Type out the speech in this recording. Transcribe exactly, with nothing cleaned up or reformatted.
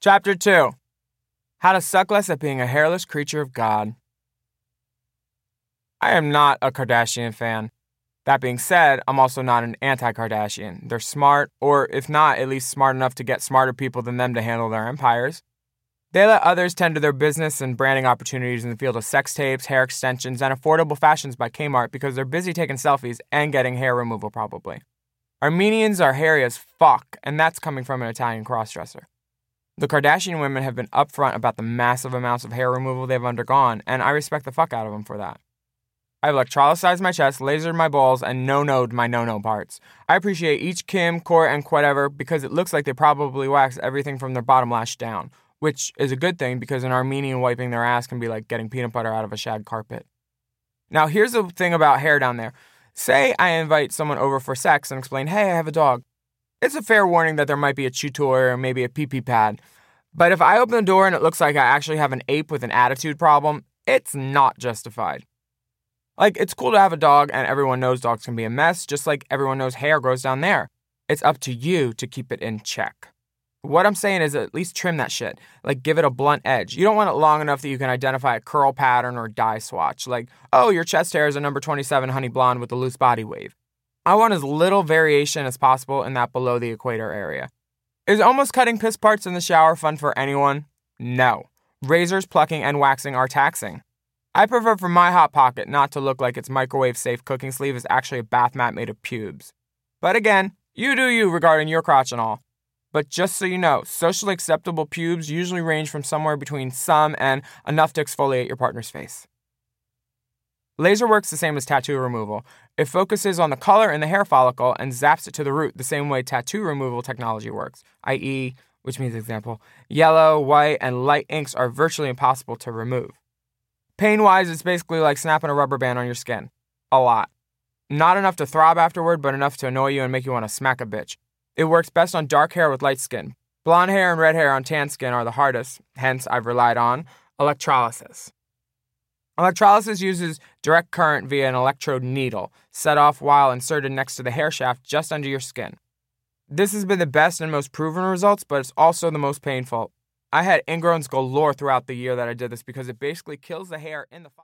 Chapter two. How to suck less at being a hairless creature of God. I am not a Kardashian fan. That being said, I'm also not an anti-Kardashian. They're smart, or if not, at least smart enough to get smarter people than them to handle their empires. They let others tend to their business and branding opportunities in the field of sex tapes, hair extensions, and affordable fashions by Kmart because they're busy taking selfies and getting hair removal probably. Armenians are hairy as fuck, and that's coming from an Italian crossdresser. The Kardashian women have been upfront about the massive amounts of hair removal they've undergone, and I respect the fuck out of them for that. I've electrolyzed my chest, lasered my balls, and no-noed my no-no parts. I appreciate each Kim, Court, and whatever because it looks like they probably waxed everything from their bottom lash down, which is a good thing because an Armenian wiping their ass can be like getting peanut butter out of a shag carpet. Now, here's the thing about hair down there. Say I invite someone over for sex and explain, hey, I have a dog. It's a fair warning that there might be a chew toy or maybe a pee-pee pad. But if I open the door and it looks like I actually have an ape with an attitude problem, it's not justified. Like, it's cool to have a dog, and everyone knows dogs can be a mess, just like everyone knows hair grows down there. It's up to you to keep it in check. What I'm saying is at least trim that shit. Like, give it a blunt edge. You don't want it long enough that you can identify a curl pattern or dye swatch. Like, oh, your chest hair is a number twenty-seven honey blonde with a loose body wave. I want as little variation as possible in that below the equator area. Is almost cutting piss parts in the shower fun for anyone? No. Razors, plucking, and waxing are taxing. I prefer for my Hot Pocket not to look like its microwave-safe cooking sleeve is actually a bath mat made of pubes. But again, you do you regarding your crotch and all. But just so you know, socially acceptable pubes usually range from somewhere between some and enough to exfoliate your partner's face. Laser works the same as tattoo removal. It focuses on the color in the hair follicle and zaps it to the root the same way tattoo removal technology works, that is, which means example, yellow, white, and light inks are virtually impossible to remove. Pain-wise, it's basically like snapping a rubber band on your skin. A lot. Not enough to throb afterward, but enough to annoy you and make you want to smack a bitch. It works best on dark hair with light skin. Blonde hair and red hair on tan skin are the hardest, hence I've relied on electrolysis. Electrolysis uses direct current via an electrode needle, set off while inserted next to the hair shaft just under your skin. This has been the best and most proven results, but it's also the most painful. I had ingrowns galore throughout the year that I did this because it basically kills the hair in the...